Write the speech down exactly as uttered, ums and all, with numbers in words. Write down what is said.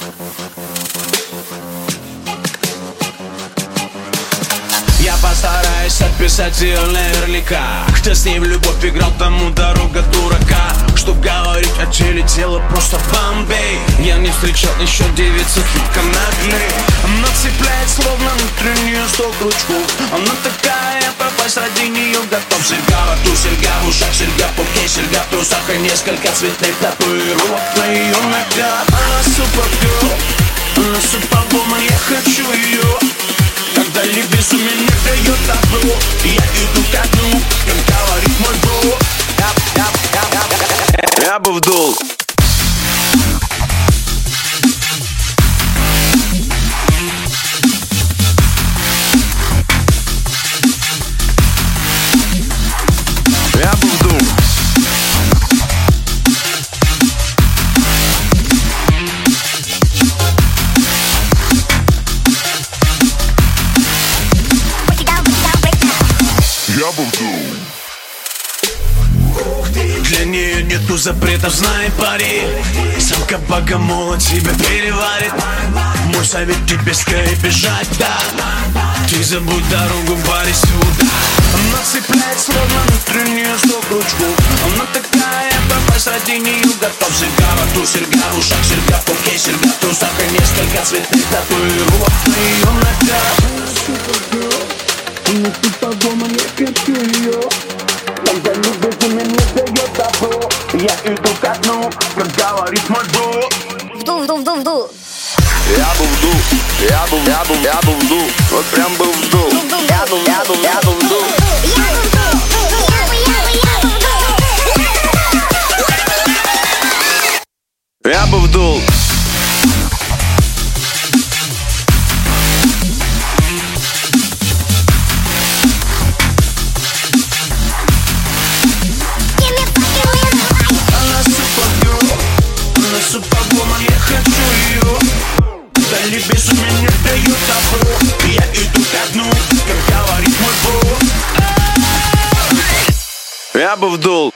Я постараюсь отписать ее наверняка. Кто с ней в любовь играл, тому дорога дурака. Чтоб говорить о теле, тело просто Бомбей. Я не встречал еще девицу фика наглей. Она цепляет словно внутри нее сто крючков. Она такая, я попасть ради нее готов. Серьга во рту, серьга в ушах, серьга в пупке, серьга в трусах и несколько цветных татуировок на ее ногах. Она супергерл, она супервумен, я хочу ее. Когда либез у меня дает добро, я иду ко дну, как говорит мой бро. Я, я, я, я, я, я бы вдул. Я бы вдул. Я бы вдул. Для нее нету запретов, знай, пари. Самка богомола тебя переварит. Мой совет тебе скорее бежать, да. Ты забудь дорогу, пари, сюда. Она цепляет словно внутри нее сто крючков. Она такая, попасть ради нее готов. Серьга во рту, серьга в ушах, серьга в пупке, серьга в трусах и несколько цветных татуировок на ее ногах. Она супервумен, я хочу ее. Когда любовь у меня дает добро, я иду ко дну, как говорит мой бро. Вдул, вдул, вдул, вдул. Я бы вдул, я бы, я бы, я бы вдул. Вот прям бы вдул. Я бы, я бы, я бы вдул. Я бы вдул. Супервумен, я хочу ее. Да либез у меня дает добро, я иду ко дну, как говорит мой бро. Я бы вдул.